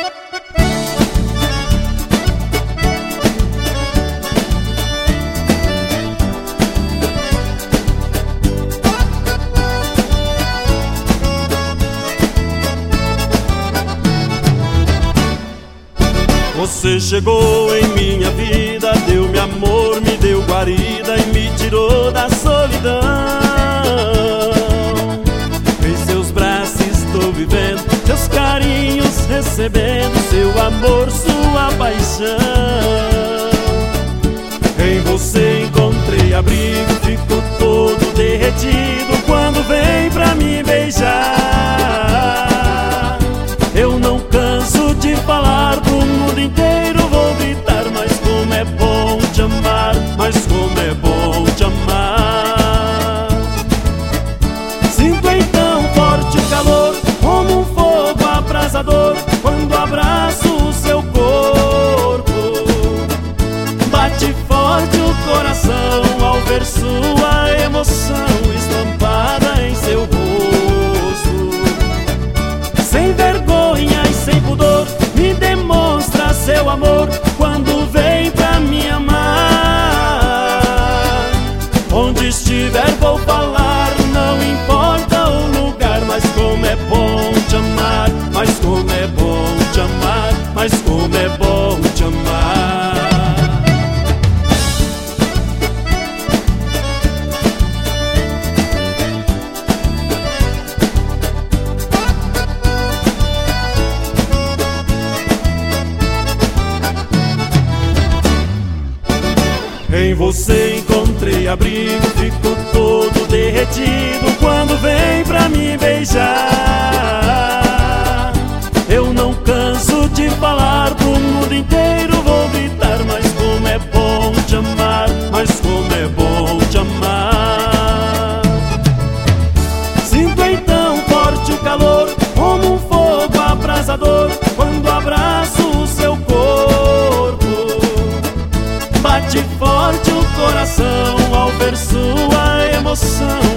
Você chegou em minha vida, deu-me amor, me deu guarida e me tirou da solidão. Em seus braços estou vivendo, seus carinhos recebendo, seu amor, sua paixão. Em você encontrei abrigo, fico todo derretido quando vem pra me beijar. Eu não canso de falar pro mundo inteiro, vou gritar, mas como é bom te amar, mas como é bom te amar. Sinto então forte o calor, como um fogo abrasador, quando abraço o seu corpo. Bate forte o coração ao ver sua emoção estampada em seu rosto. Sem vergonha e sem pudor, me demonstra seu amor quando vem pra me amar. Onde estiver vou falar, não importa o lugar, mas como é bom te amar, mas como é bom te amar, mas como é bom te amar. Em você encontrei abrigo, fico todo derretido quando vem pra me beijar. Eu não canso de falar pro mundo inteiro, vou gritar, mas como é bom te amar, mas como é bom te amar. Sinto então forte o calor, como um fogo abrasador, quando abraço o seu corpo. Bate forte o coração ao ver sua emoção